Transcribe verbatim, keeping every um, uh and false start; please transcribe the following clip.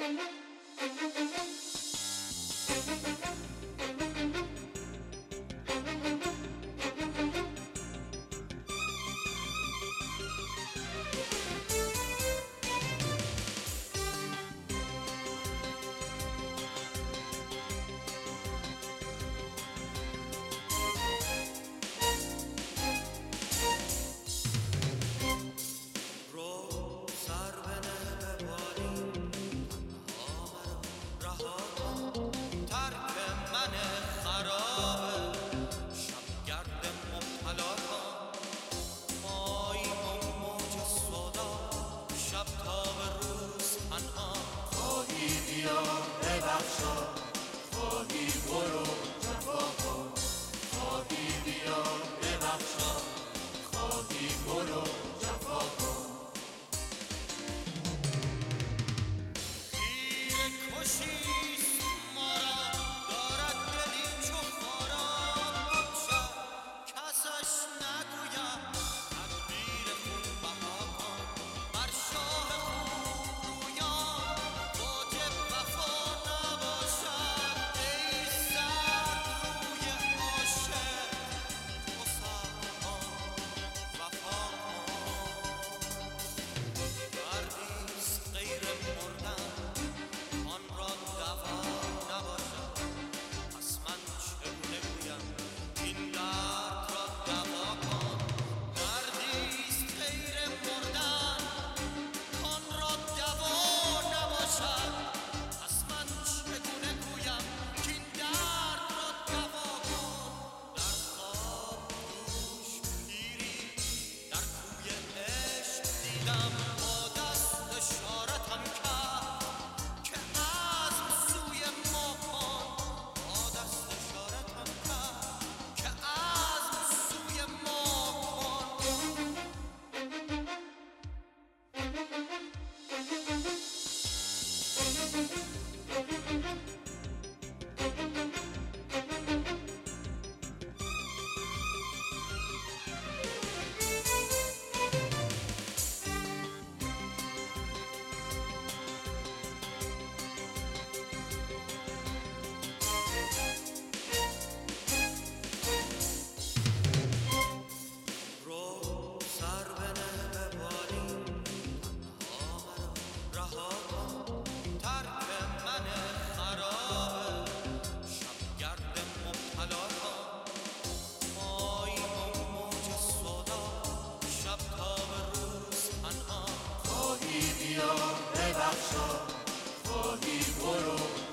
ببخشا خواهی برو جفا کن، خواهی بیا ببخشا خواهی برو جفا کن. خیره کشیست ما را دارد دلی چو خارا باشد کسش نگویم تدبیر خون بها کن. بر شاه خوب رویان واجب وفا نباشد ای سرد روی عاشق تو صبر کن وفا کن. دردیست غیر مردن آن را دوا نباشد پس من چگونه گویم این درد را دوا کن. دردیست غیر مردن آن را دوا نباشد پس من چگونه گویم این درد را دوا کن. در خواب دوش پیری در کوی عشق دیدم با دست اشارتم کرد که عزم سوی ما کن. با دست اشارتم کرد که عزم سوی ما کن. رو سر بنه به بالین تنها مرا رها کن. ترک من خراب شبگرد مبتلا کن. ماییم و موج سودا شب تا به روز تنها. خواهی بیا ببخشا خواهی برو